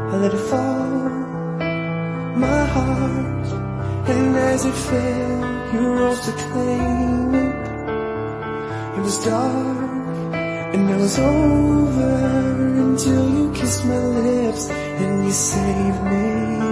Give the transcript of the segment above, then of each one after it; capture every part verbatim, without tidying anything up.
I let it fall, my heart, and as it fell, you rose to claim it. It was dark, and it was over until you kissed my lips and you saved me.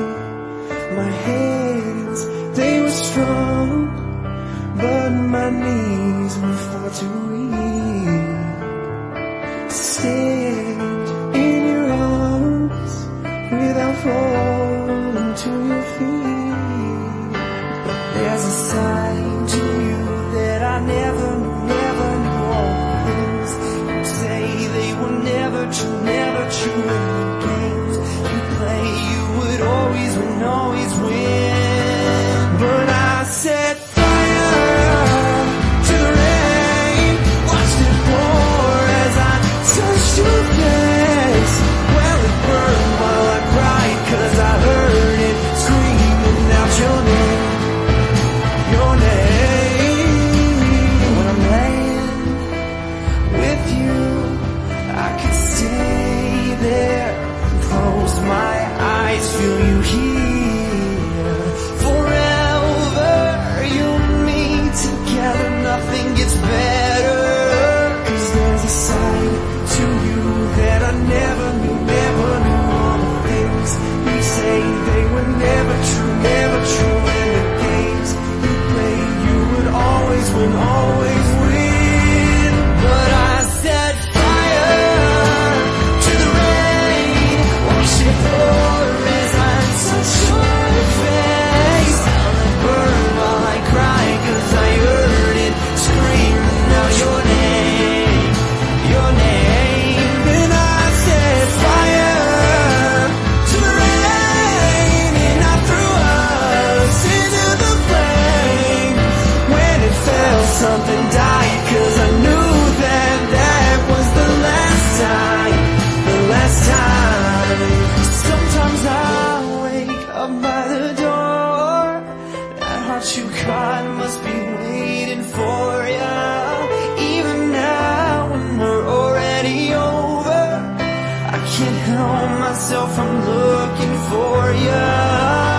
My hands, they were strong, but my knees were far too weak to stand in your arms without falling to your feet. But there's a side to you that I never knew, never knew. All the things you say, they were never true, never true. In the games you play, you would always win, always win. But I set fire to the rain, watched it pour as I touched your face. Well, it burned while I cried, 'cause I heard it screaming out your name, your name. When I'm laying with you, I could stay there, close my eyes, feel you here. Forever, you and me together, nothing gets better. 'Cause there's a side to you that I never knew, never knew. All the things you say, they were never true, never true. In the games you play, you would always win, always win. But I set fire to the rain, watch it pour as I touch your face. I'll let burn while I cry, 'cause I heard it screaming out your name, your name. And I set fire to the rain, and I threw us into the flame. When it fell, something died, 'cause I knew that that was the last time, the last time. Sometimes I wake up by the door, that heart you caught must be waiting for ya. Even now when we're already over, I can't help myself, I'm looking for ya.